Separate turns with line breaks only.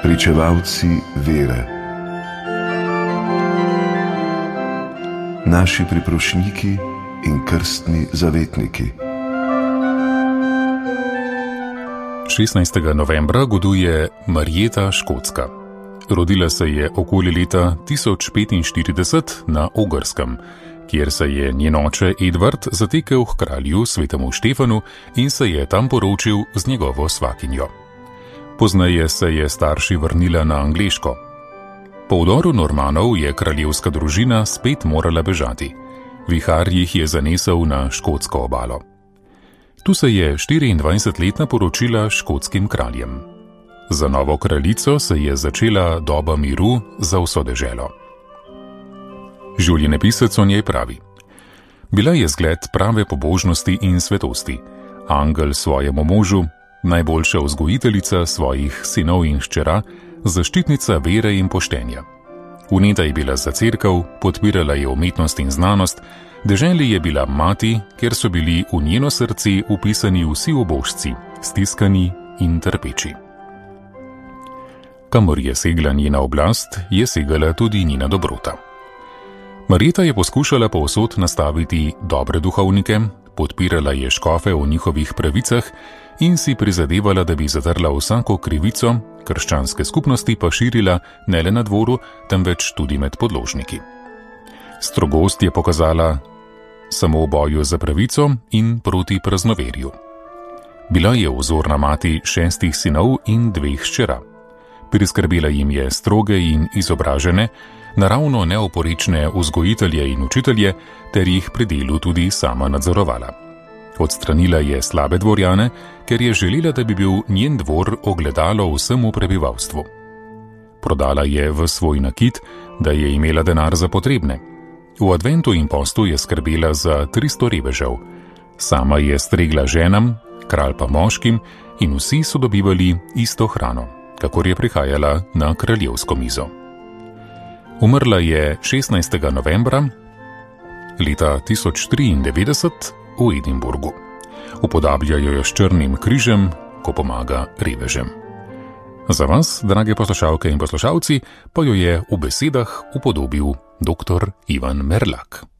pričevalci vere, naši priprošniki in krstni zavetniki.
16. novembra goduje Marjeta Škotska. Rodila se je okoli leta 1045 na Ogrskem, kjer se je njen oče Edvard zatekel k kralju svetemu Štefanu in se je tam poročil z njegovo svakinjo. Pozneje se je starši vrnila na Angleško. Po vdoru Normanov je kraljevska družina spet morala bežati. Vihar jih je zanesel na škotsko obalo. Tu se je 24-letna poročila škotskim kraljem. Za novo kraljico se je začela doba miru za vso deželo. Življenjepisec o njej pravi: bila je zgled prave pobožnosti in svetosti, angel svojemu možu, najboljša vzgojiteljica svojih sinov in hčera, zaščitnica vere in poštenja. Vneta je bila za cerkev, podpirala je umetnost in znanost, deželi je bila mati, ker so bili v njeno srce upisani vsi ubožci, stiskani in trpeči. Kamor je segla njena oblast, je segala tudi njena dobrota. Marjeta je poskušala povsod nastaviti dobre duhovnike, podpirala je škofe v njihovih pravicah in si prizadevala, da bi zatrla vsako krivico, krščanske skupnosti pa širila ne le na dvoru, temveč tudi med podložniki. Strogost je pokazala samo v boju za pravico in proti praznoverju. Bila je vzorna mati 6 sinov in 2 hčera. Priskrbela jim je stroge in izobražene, naravno neoporečne vzgojitelje in učitelje, ter jih pri delu tudi sama nadzorovala. Odstranila je slabe dvorjane, ker je želela, da bi bil njen dvor ogledalo vsemu prebivalstvu. Prodala je v svoj nakit, da je imela denar za potrebne. V adventu in postu je skrbela za 300 revežev. Sama je stregla ženam, kralj pa moškim, in vsi so dobivali isto hrano, kakor je prihajala na kraljevsko mizo. Umrla je 16. novembra leta 1093 v Edinburgu. Upodabljajo jo s črnim križem, ko pomaga revežem. Za vas, drage poslušalke in poslušalci, pa jo je v besedah upodobil dr. Ivan Merlak.